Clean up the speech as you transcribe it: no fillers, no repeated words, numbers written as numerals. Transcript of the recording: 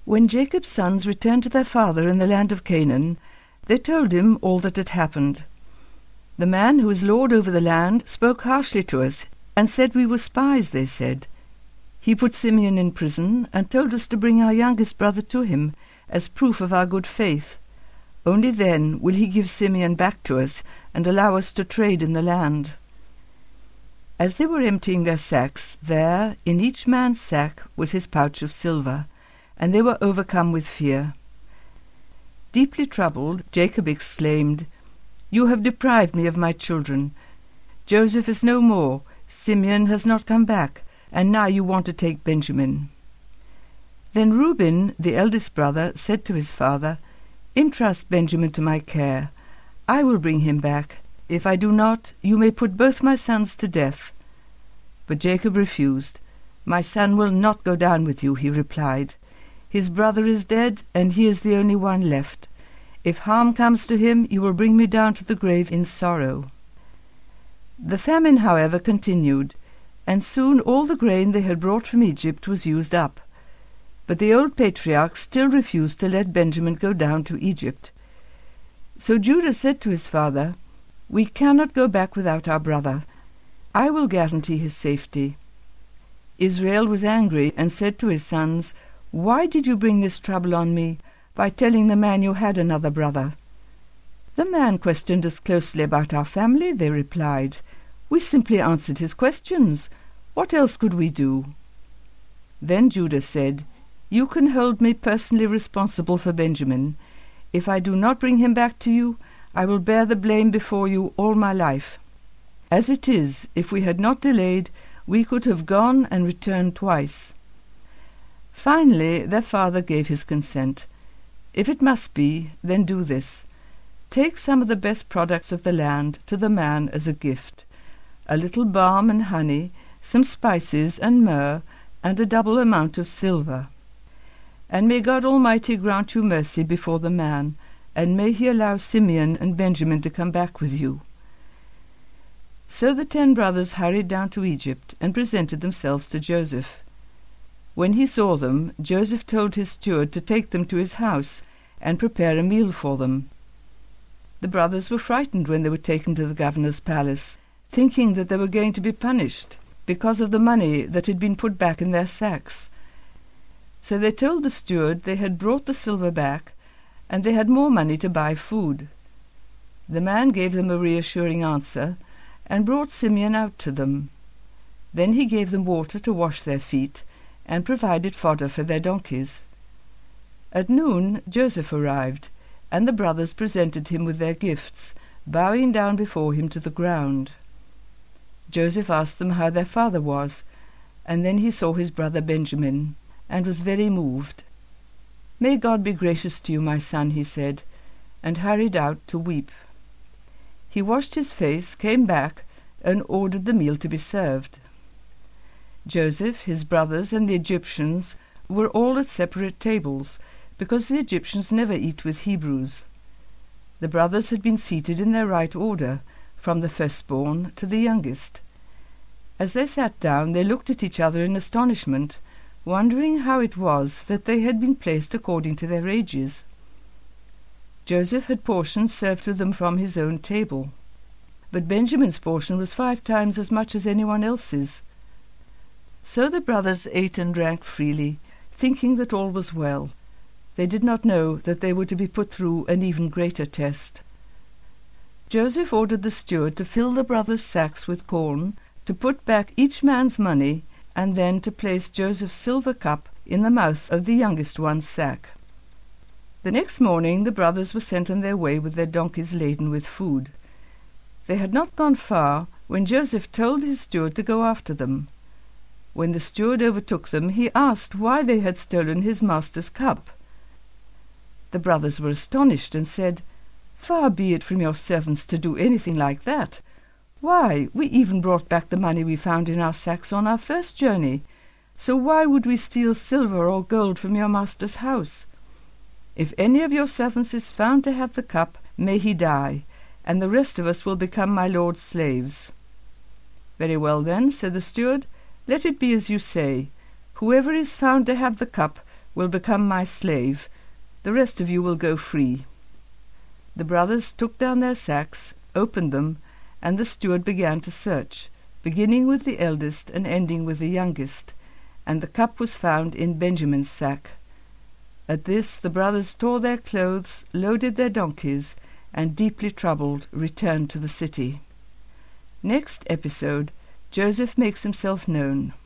When Jacob's sons returned to their father in the land of Canaan, they told him all that had happened. "The man who is lord over the land spoke harshly to us, and said we were spies," they said. "He put Simeon in prison, and told us to bring our youngest brother to him, as proof of our good faith. Only then will he give Simeon back to us, and allow us to trade in the land." As they were emptying their sacks, there, in each man's sack, was his pouch of silver, and they were overcome with fear. Deeply troubled, Jacob exclaimed, "You have deprived me of my children. Joseph is no more, Simeon has not come back, and now you want to take Benjamin." Then Reuben, the eldest brother, said to his father, "Entrust Benjamin to my care. I will bring him back. If I do not, you may put both my sons to death." But Jacob refused. "My son will not go down with you," he replied. "His brother is dead, and he is the only one left. If harm comes to him, you will bring me down to the grave in sorrow." The famine, however, continued, and soon all the grain they had brought from Egypt was used up. But the old patriarch still refused to let Benjamin go down to Egypt. So Judah said to his father, "We cannot go back without our brother. I will guarantee his safety." Israel was angry and said to his sons, "Why did you bring this trouble on me by telling the man you had another brother?" "The man questioned us closely about our family," they replied. "We simply answered his questions. What else could we do?" Then Judah said, "You can hold me personally responsible for Benjamin. If I do not bring him back to you, I will bear the blame before you all my life. As it is, if we had not delayed, we could have gone and returned twice." Finally, their father gave his consent. "If it must be, then do this. Take some of the best products of the land to the man as a gift, a little balm and honey, some spices and myrrh, and a double amount of silver. And may God Almighty grant you mercy before the man, and may he allow Simeon and Benjamin to come back with you." So the 10 brothers hurried down to Egypt and presented themselves to Joseph. When he saw them, Joseph told his steward to take them to his house and prepare a meal for them. The brothers were frightened when they were taken to the governor's palace, thinking that they were going to be punished because of the money that had been put back in their sacks. So they told the steward they had brought the silver back, and they had more money to buy food. The man gave them a reassuring answer, and brought Simeon out to them. Then he gave them water to wash their feet, and provided fodder for their donkeys. At noon Joseph arrived, and the brothers presented him with their gifts, bowing down before him to the ground. Joseph asked them how their father was, and then he saw his brother Benjamin, and was very moved. "May God be gracious to you, my son," he said, and hurried out to weep. He washed his face, came back, and ordered the meal to be served. Joseph, his brothers, and the Egyptians were all at separate tables, because the Egyptians never eat with Hebrews. The brothers had been seated in their right order, from the firstborn to the youngest. As they sat down, they looked at each other in astonishment, wondering how it was that they had been placed according to their ages. Joseph had portions served to them from his own table, but Benjamin's portion was 5 times as much as anyone else's. So the brothers ate and drank freely, thinking that all was well. They did not know that they were to be put through an even greater test. Joseph ordered the steward to fill the brothers' sacks with corn, to put back each man's money, and then to place Joseph's silver cup in the mouth of the youngest one's sack. The next morning the brothers were sent on their way with their donkeys laden with food. They had not gone far when Joseph told his steward to go after them. When the steward overtook them, he asked why they had stolen his master's cup. The brothers were astonished and said, "Far be it from your servants to do anything like that. Why, we even brought back the money we found in our sacks on our first journey. So why would we steal silver or gold from your master's house? If any of your servants is found to have the cup, may he die, and the rest of us will become my lord's slaves." "Very well then," said the steward, "let it be as you say. Whoever is found to have the cup will become my slave. The rest of you will go free." The brothers took down their sacks, opened them, and the steward began to search, beginning with the eldest and ending with the youngest, and the cup was found in Benjamin's sack. At this the brothers tore their clothes, loaded their donkeys, and deeply troubled returned to the city. Next episode, Joseph makes himself known.